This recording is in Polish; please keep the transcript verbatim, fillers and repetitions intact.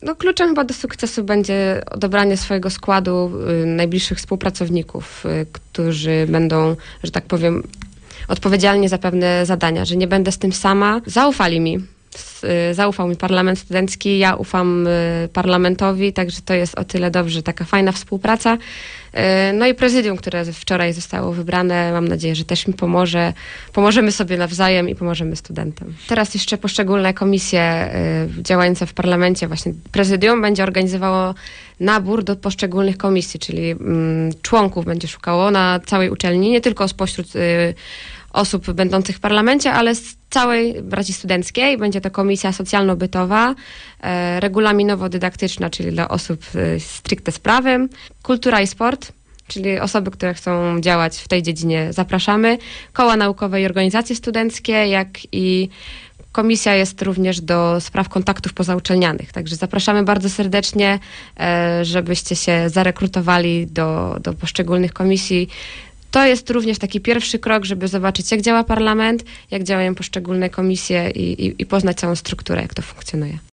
No, kluczem chyba do sukcesu będzie odebranie swojego składu y, najbliższych współpracowników, y, którzy będą, że tak powiem, odpowiedzialni za pewne zadania, że nie będę z tym sama. Zaufali mi. Zaufał mi Parlament Studencki, ja ufam parlamentowi, także to jest o tyle dobrze, taka fajna współpraca. No i prezydium, które wczoraj zostało wybrane, mam nadzieję, że też mi pomoże. Pomożemy sobie nawzajem i pomożemy studentom. Teraz jeszcze poszczególne komisje działające w parlamencie, właśnie prezydium będzie organizowało nabór do poszczególnych komisji, czyli członków będzie szukało na całej uczelni, nie tylko spośród osób będących w parlamencie, ale z całej braci studenckiej. Będzie to komisja socjalno-bytowa, e, regulaminowo-dydaktyczna, czyli dla osób e, stricte z prawem, kultura i sport, czyli osoby, które chcą działać w tej dziedzinie, zapraszamy, koła naukowe i organizacje studenckie, jak i komisja jest również do spraw kontaktów pozauczelnianych. Także zapraszamy bardzo serdecznie, e, żebyście się zarekrutowali do, do poszczególnych komisji. To jest również taki pierwszy krok, żeby zobaczyć, jak działa parlament, jak działają poszczególne komisje i, i, i poznać całą strukturę, jak to funkcjonuje.